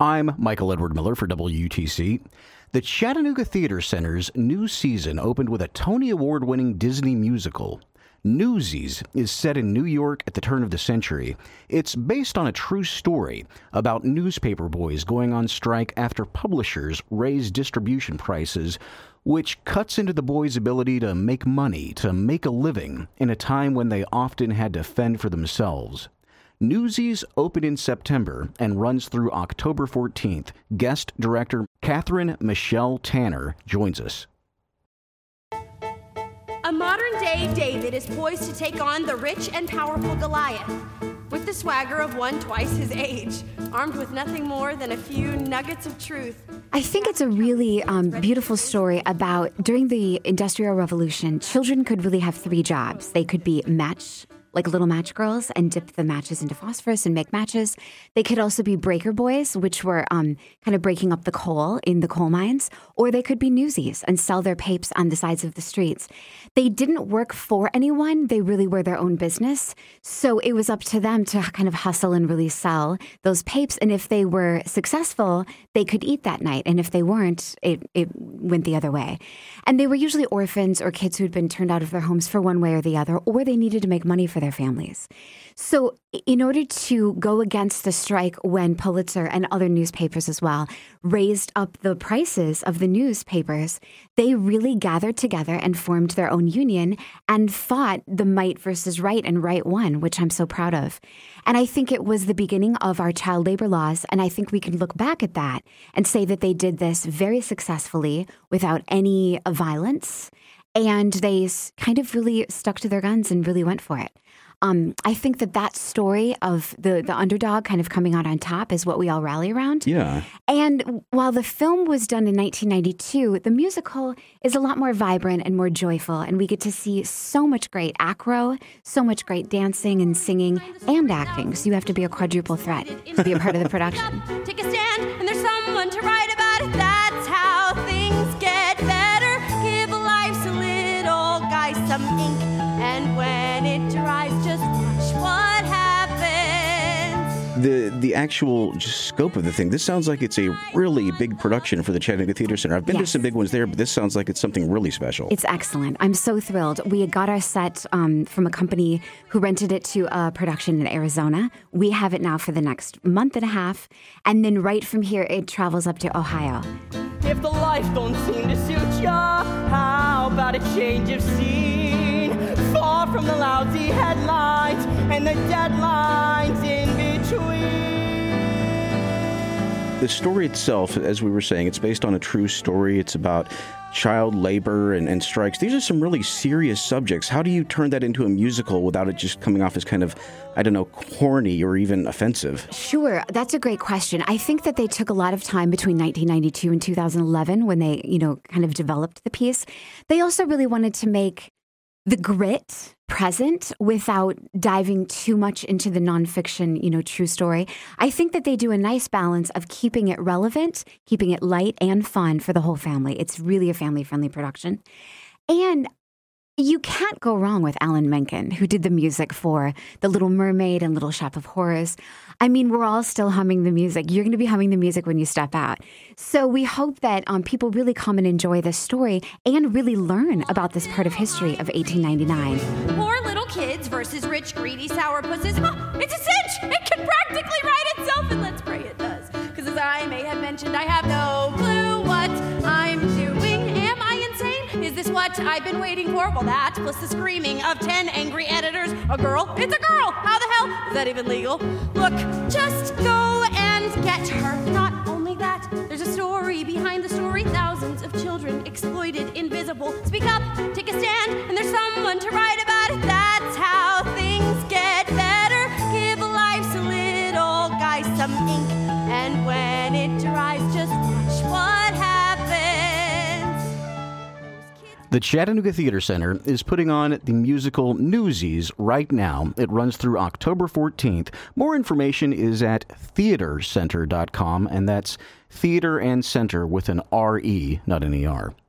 I'm Michael Edward Miller for WUTC. The Chattanooga Theater Center's new season opened with a Tony Award-winning Disney musical. Newsies is set in New York at the turn of the century. It's based on a true story about newspaper boys going on strike after publishers raise distribution prices, which cuts into the boys' ability to make money, to make a living, in a time when they often had to fend for themselves. Newsies opened in September and runs through October 14th. Guest director Catherine Michelle Tanner joins us. A modern-day David is poised to take on the rich and powerful Goliath, with the swagger of one twice his age, armed with nothing more than a few nuggets of truth. I think it's a really beautiful story about during the Industrial Revolution, children could really have three jobs. They could be like little match girls, and dip the matches into phosphorus and make matches. They could also be breaker boys, which were kind of breaking up the coal in the coal mines, or they could be newsies and sell their papes on the sides of the streets. They didn't work for anyone. They really were their own business. So it was up to them to kind of hustle and really sell those papes. And if they were successful, they could eat that night. And if they weren't, it went the other way. And they were usually orphans or kids who had been turned out of their homes for one way or the other, or they needed to make money for their families. So in order to go against the strike when Pulitzer and other newspapers as well raised up the prices of the newspapers, they really gathered together and formed their own union and fought the might versus right, and right won, which I'm so proud of. And I think it was the beginning of our child labor laws, and I think we can look back at that and say that they did this very successfully without any violence, and they kind of really stuck to their guns and really went for it. I think that story of the underdog kind of coming out on top is what we all rally around. Yeah. And while the film was done in 1992, the musical is a lot more vibrant and more joyful, and we get to see so much great acro, so much great dancing and singing and acting. So you have to be a quadruple threat to be a part of the production. Take a stand, and there's someone to write about it. That's how things get better. Give life's a little guy some ink, and when it dries, just watch what happens. The actual just scope of the thing, this sounds like it's a really big production for the Chattanooga Theater Center. I've been to some big ones there, but this sounds like it's something really special. It's excellent. I'm so thrilled. We got our set from a company who rented it to a production in Arizona. We have it now for the next month and a half, and then right from here, it travels up to Ohio. If the life don't seem to suit ya, how about a change of scene? Far from the lousy headlines and the deadlines in between. The story itself, as we were saying, it's based on a true story. It's about child labor and strikes. These are some really serious subjects. How do you turn that into a musical without it just coming off as kind of, I don't know, corny or even offensive? Sure. That's a great question. I think that they took a lot of time between 1992 and 2011 when they, kind of developed the piece. They also really wanted to make the grit present without diving too much into the nonfiction, true story. I think that they do a nice balance of keeping it relevant, keeping it light and fun for the whole family. It's really a family-friendly production. And you can't go wrong with Alan Menken, who did the music for The Little Mermaid and Little Shop of Horrors. I mean, we're all still humming the music. You're going to be humming the music when you step out. So we hope that people really come and enjoy this story and really learn about this part of history of 1899. Poor little kids versus rich, greedy sourpusses. It's a cinch! It can practically write itself, and let's pray it does. Because as I may have mentioned, I have no clue what I'm doing. Am I insane? Is this what I've been waiting for? Well, that plus the screaming of 10 angry editors. A girl? It's a girl! How the hell? Is that even legal? Look, just go and get her. Not only that, there's a story behind the story. Thousands of children exploited, invisible. Speak up, take a stand, and there's someone to write about it. That's how things get better. Give life's a little guy some ink, and when it dries, just watch what happens. The Chattanooga Theater Center is putting on the musical Newsies right now. It runs through October 14th. More information is at theatercenter.com, and that's theater and center with an R-E, not an E-R.